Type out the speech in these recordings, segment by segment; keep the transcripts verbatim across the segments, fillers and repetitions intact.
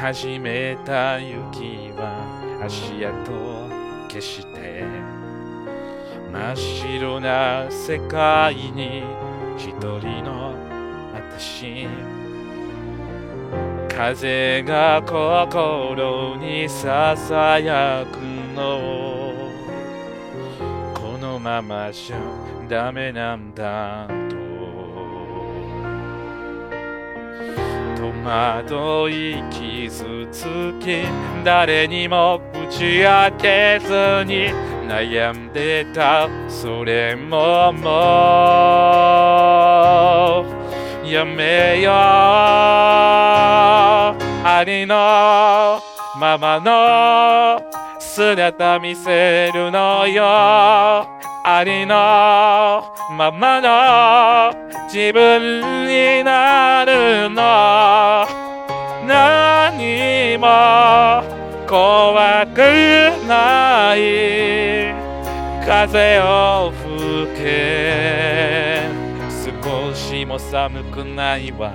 始めた雪は足跡を消して真っ白な世界に一人の私、風が心にささやくの、このままじゃダメなんだと戸惑い傷つき、誰にも打ち明けずに悩んでた、それももうやめよう。ありのままの姿見せるのよ。ありのままの自分になるの。何も怖くない。風を吹け、少しも寒くないわ。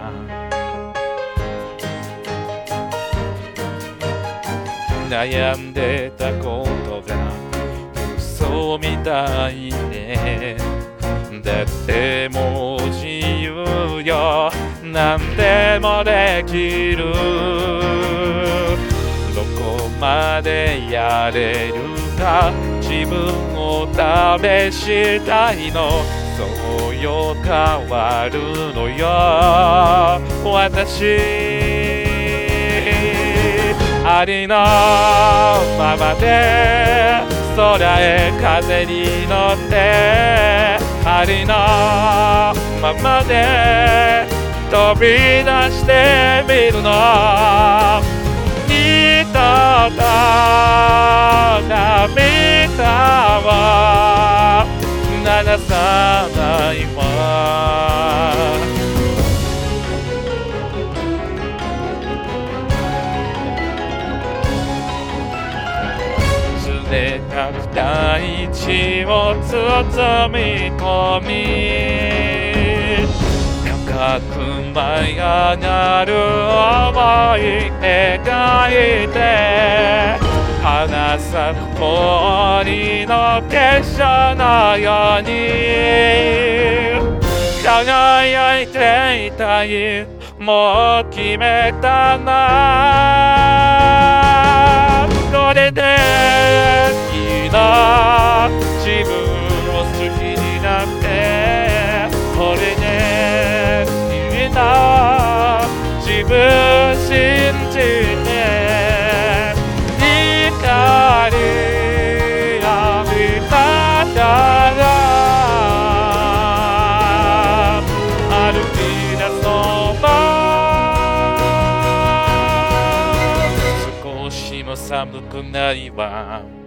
悩んでたことが嘘みたいね。だってもう自由よ、なんでもできる。どこまでやれるか自分を試したいの。そうよ、変わるのよ私。ありのままで空へ風に乗って、ありのままで飛び出してみるの。二度と涙は流さないわ。濡れた大地を包み込み、高く舞い上がる想い描いて、花咲く森の結晶のように輝いていたい。もう決めたな。これでいいな。自分を好きになって、これでいいな。自分信じて光浴びながら歩き出そう。少しも寒くないわ。